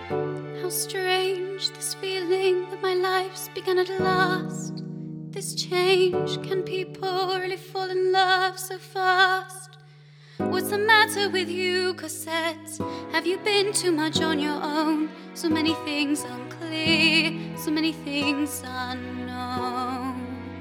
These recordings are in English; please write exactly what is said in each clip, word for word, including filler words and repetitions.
How strange this feeling that my life's begun at last. This change, can people really fall in love so fast? What's the matter with you, Cosette? Have you been too much on your own? So many things unclear, so many things unknown.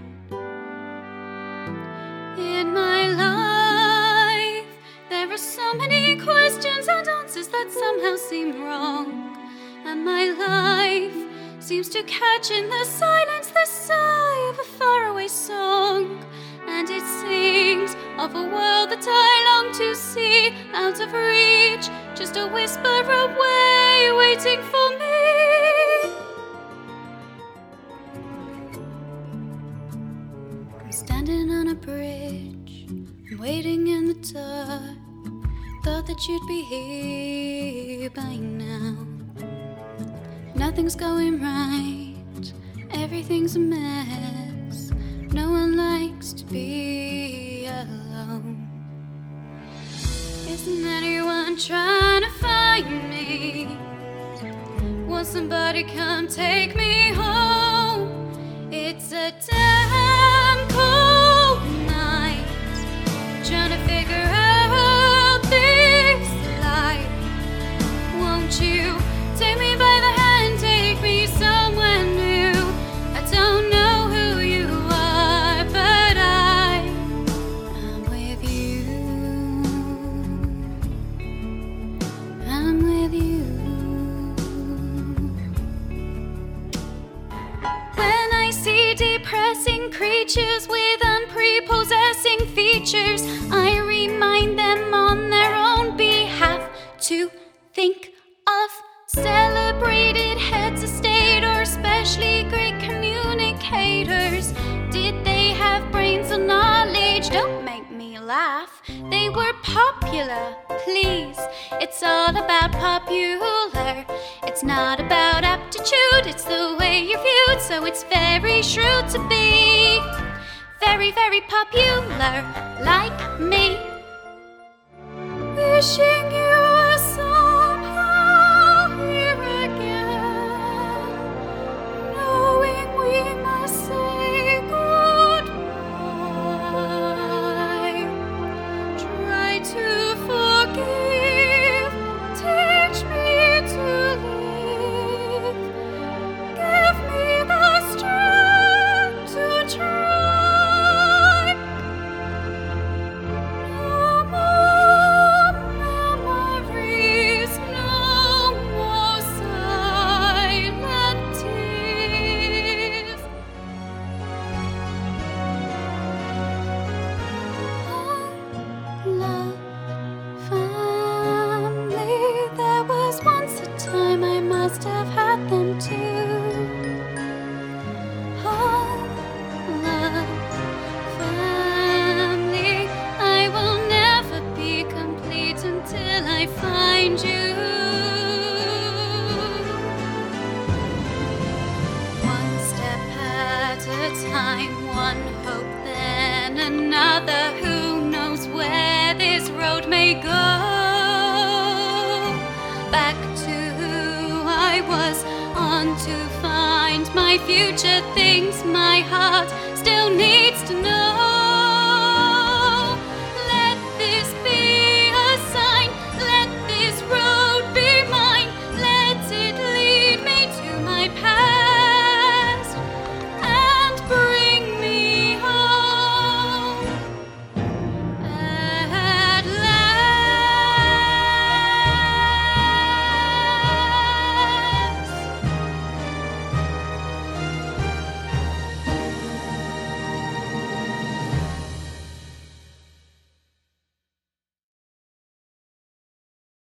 In my life, there are so many questions and answers that somehow seem wrong. And my life seems to catch in the silence the sigh of a faraway song. And it sings of a world that I long to see, out of reach, just a whisper away, waiting for me. I'm standing on a bridge, I'm waiting in the dark. Thought that you'd be here by now. Nothing's going right, everything's a mess. No one likes to be alone. Isn't anyone trying to find me? Won't somebody come take me home? It's a damn cold night, trying to figure out this life. Won't you take me by the hand, take me somewhere new? I don't know who you are, but I am with you. I'm with you. When I see depressing creatures with unprepossessing features, I remind them on their own behalf to think of celebrated heads of state or especially great communicators. Did they have brains or knowledge? Don't make me laugh. They were popular, please. It's all about popular. It's not about aptitude, it's the way you're viewed. So it's very shrewd to be very, very popular, like me. Wishing you were somehow here again, knowing we must say goodbye. Try to forgive, teach me to live, give me the strength to try. No more memories, no more silent tears. Home, love, family. There was once a time I must have had them too. Home, love, family. I will never be complete until I find you. One step at a time, one hope, then another. Who knows where this road may go? Back to who I was, on to find my future things my heart still needs to know.